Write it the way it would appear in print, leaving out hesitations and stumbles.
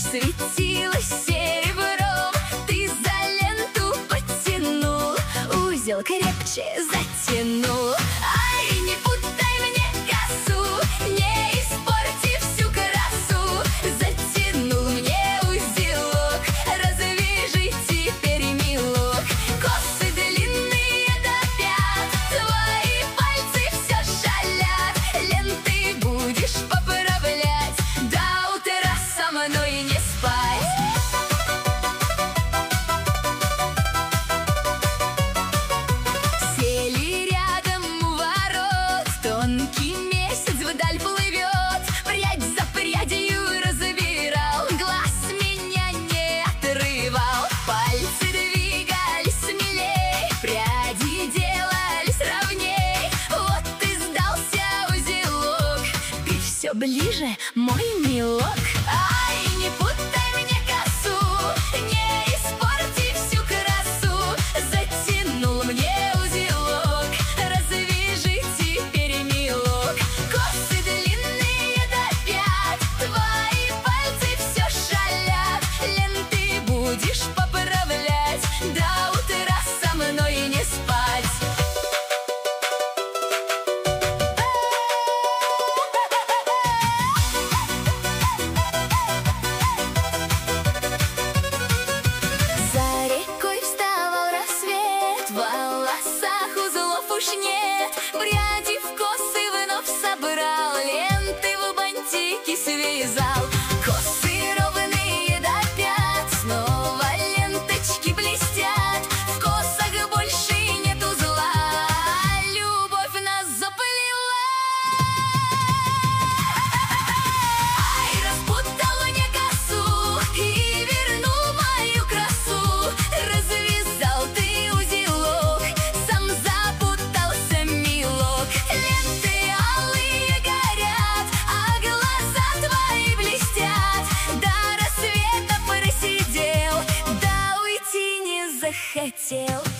светилась серебром. Ты за ленту потянул, узел крепче затянул. Ай, не путай мне косу, не испорти всю красу. Затянул мне узелок, развяжи теперь, милок. Косы длинные до пят, твои пальцы все шалят. Ленты будешь поправлять, до утра со мной не спать. Сели рядом у ворот, тонкий месяц вдаль плывет. Прядь за прядью разбирал, глаз меня не отрывал. Пальцы двигались смелей, пряди делались ровней. Вот и сдался узелок, ты все ближе, мой милок. Ай, не путай мне косу, не испорти всю красу. Затянул мне узелок, развяжи теперь, милок. Косы длинные до пят, твои пальцы все шалят. Ленты будешь поправлять, до утра со мной не спать. За рекой вставал рассвет, в волосах узлов уж нет. Пряди в косы вновь собрал, ленты в бантики связал. Косы ровные до пят, снова ленточки блестят. В косах больше нет узла, любовь нас заплела. Ай, распутал мне косу и вернул мою красу. Развязал ты узелок, сам запутался, милок. Ленты алые горят, а глаза твои блестят. До рассвета просидел, да уйти не захотел.